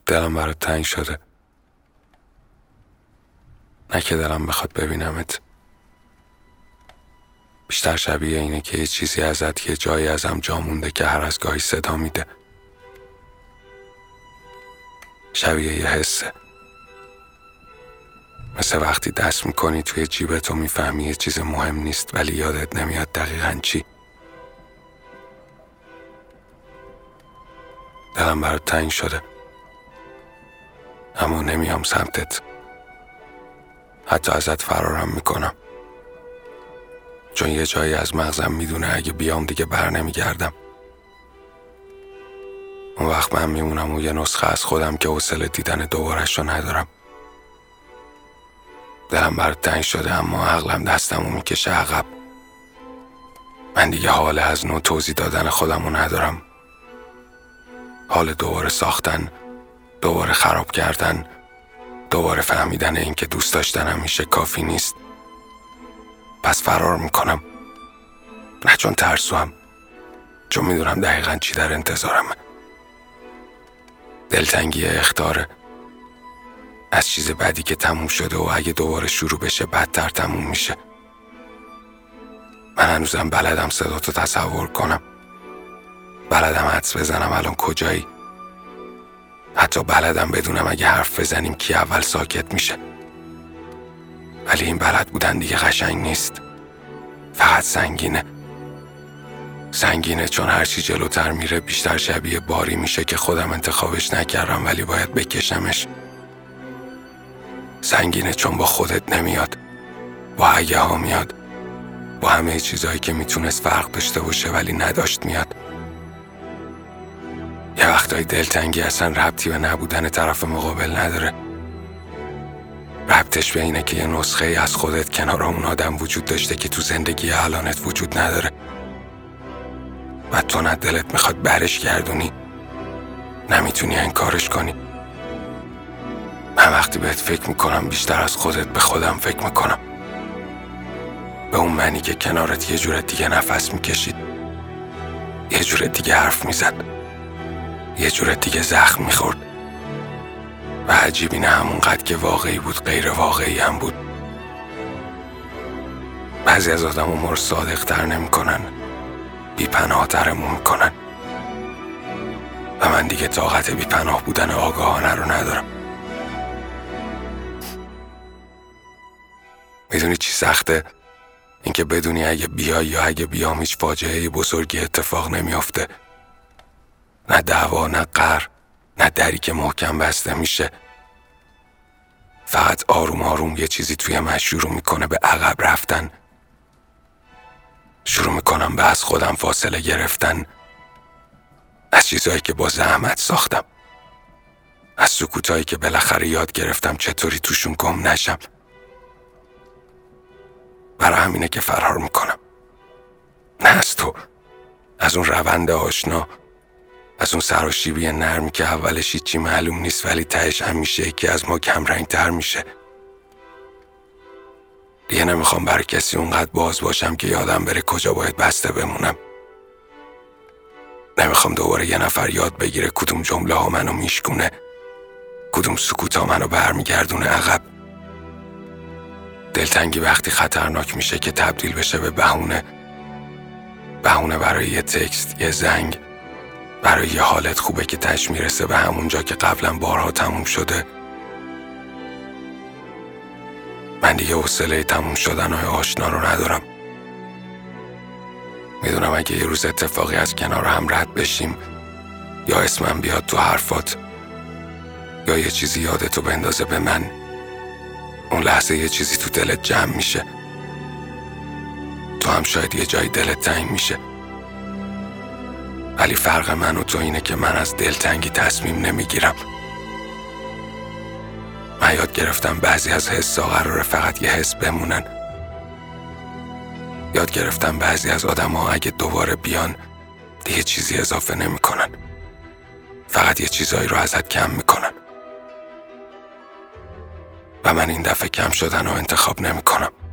دلم برات تنگ شده. نه که دلم بخواد ببینمت، بیشتر شبیه اینه که یه چیزی ازت یه جایی ازم جا مونده که هر از گاهی صدا میده. شبیه یه حسه، مثل وقتی دست میکنی توی جیبت و میفهمی یه چیز مهم نیست ولی یادت نمیاد دقیقاً چی. دلم برات تنگ شده، اما نمیام سمتت، حتی ازت فرارم میکنم، چون یه جایی از مغزم میدونه اگه بیام دیگه بر نمیگردم. اون وقت من میمونم و یه نسخه از خودم که حوصله دیدن دوبارش رو ندارم. دلم برات تنگ شده اما عقلم دستمو میکشه عقب. من دیگه حال از نوع توضیح دادن خودمو ندارم، حال دوباره ساختن، دوباره خراب کردن، دوباره فهمیدن این که دوست داشتن همیشه کافی نیست. پس فرار میکنم، نه چون ترسوام، چون میدونم دقیقاً چی در انتظارمه. دلتنگی اخطاره از چیز بدی که تموم شده و اگه دوباره شروع بشه بدتر تموم میشه. من هنوزم بلدم صداتو تصور کنم، بلدم حدس بزنم الان کجایی، حتی بلدم بدونم اگه حرف بزنیم کی اول ساکت میشه. ولی این بلد بودن دیگه قشنگ نیست، فقط سنگینه چون هرچی جلوتر میره بیشتر شبیه باری میشه که خودم انتخابش نکردم ولی باید بکشمش. سنگینه چون با خودت نمیاد، با اگه ها میاد، با همه چیزایی که میتونست فرق داشته باشه ولی نداشت میاد. یه وقتای دلتنگی اصلا ربطی به نبودن طرف مقابل نداره، ربطش به اینه که یه نسخه از خودت کنار اون آدم وجود داشته که تو زندگی الانت وجود نداره و تو نه دلت میخواد برش گردونی، نمیتونی انکارش کنی. من وقتی بهت فکر میکنم بیشتر از خودت به خودم فکر میکنم، به اون منی که کنارت یه جور دیگه نفس میکشید، یه جور دیگه حرف میزد، یه جور دیگه زخم میخورد و عجیبی نه همونقدر که واقعی بود غیر واقعی هم بود. بعضی از آدم ما رو صادق تر نمی کنن، بی‌پناه ترمون میکنن و من دیگه طاقت بی‌پناه بودن آگاهانه رو ندارم. میدونی چی سخته؟ اینکه بدونی اگه بیای یا اگه بیام هیچ فاجعه بزرگی اتفاق نمیافته، نه دعوا، نه قهر، نه دری که محکم بسته میشه. فقط آروم آروم یه چیزی توی من شروع میکنه به عقب رفتن، شروع میکنم به از خودم فاصله گرفتن، از چیزهایی که با زحمت ساختم، از سکوتایی که بالاخره یاد گرفتم چطوری توشون گم نشم. برای همینه که فرار میکنم، نه از تو، از اون روند آشنا، از اون سراشیبی نرمی که اولش هیچی معلوم نیست ولی تهش همیشه یکی از ما کمرنگ تر میشه. دیگه نمیخوام برای کسی اونقدر باز باشم که یادم بره کجا باید بسته بمونم. نمیخوام دوباره یه نفر یاد بگیره کدوم جمله ها منو میشکونه، کدوم سکوت ها منو برمیگردونه عقب. دلتنگی وقتی خطرناک میشه که تبدیل بشه به بهونه برای یه تکست، یه زنگ، برای یه حالت خوبه که تش میرسه به همونجا که قبلا بارها تموم شده. من دیگه حوصله تموم شدنهای آشنا رو ندارم. میدونم اگه یه روز اتفاقی از کنار هم رد بشیم، یا اسمم بیاد تو حرفات، یا یه چیزی یادتو بندازه به من، اون لحظه یه چیزی تو دلت جمع میشه. تو هم شاید یه جایی دلت تنگ میشه، ولی فرق من و تو اینه که من از دلتنگی تصمیم نمیگیرم. من یاد گرفتم بعضی از حسا قراره فقط یه حس بمونن. یاد گرفتم بعضی از آدم‌ها اگه دوباره بیان دیگه چیزی اضافه نمی‌کنن، فقط یه چیزایی رو ازت کم می‌کنن. و من این دفعه کم شدن رو انتخاب نمی‌کنم.